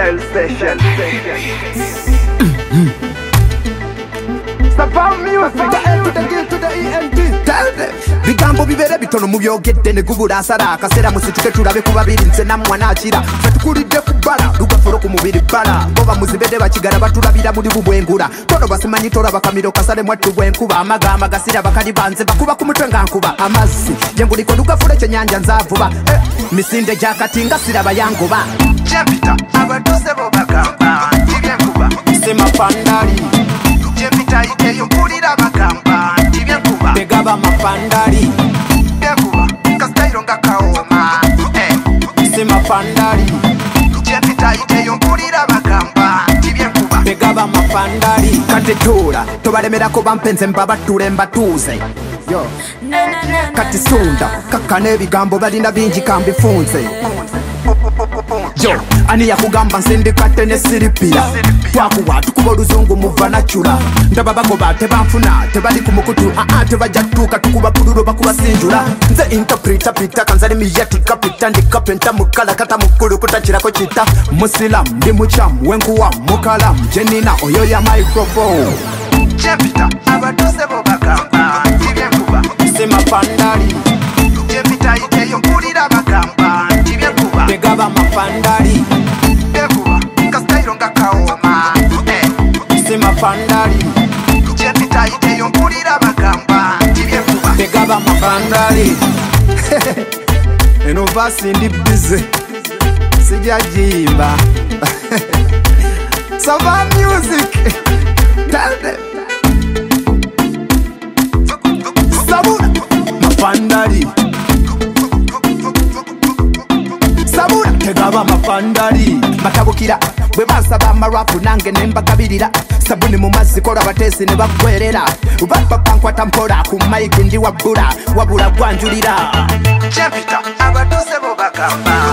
Style Session. Savannah Music. The L to the D to the ENT. Tell them. Bigambo bibere bitono mu byogedde ne gubula asala akasera musituke tulabe ku babiri nze namwana akira fetukulidde ku bbala lugafuro ku mubiri bbala ngoba muzibedde bakigala batulabira muri bubwengula tono basimanyi tola bakamiro kasale mwattu bwenkuba amagama gasira bakali banze bakuba ku mutwe nga nkuba amazzi yenguliko lugafuro ekyenyanja nzaavuba misinde gyakatinga siraba yangoba Jempita abatuuse bo bagamba tibyenkuba semapandali Jempita eyo mpulira bagamba tibyenkuba begaba mapandali byenkuba kasitairo nga kaoma semapandali Jempita eyo mpulira bagamba tibyenkuba begaba mapandali kati tuula tobalemerako bampenze mbabatule mbatuuze yo kati sunda kaka n'ebigambo balina bingi kambifunze yo ani yakugamba nsindikate ne siripira twakuwa tukuba oluzungu muva nachula ndaba bagoba tebanfuna tebali ku mukutu tebajja tutuuka tukuba pululo bakubasinjula nze interpreta pita kanzali miyatika pita ndikapenta mukala kata mukulu kutakirako kita musilamu ndi mukyamu wenkuwa mukalamu jenina oyo ya microphone Jempita abatuuse bo bagamba tibyenkuba semapandali Jempita eyo mpulira bagamba tibyenkuba begaba mapandali byenkuba kasitairo nga kaoma semapandali Jempita eyo mpulira bagamba tibyenkuba begaba mapandali eno vasi ndi bize sijajimba Savannah Music. Tell them. Sabura mapandali Sabura tegaba mapandali matabukira bwe basaba amarapu nange nembagabirira sabuni mu mazzi kola batesi ne bakwerera bapapankwata mpola ku maiki ndi wabula gwanjulira Jempita abatuuse bo bagamba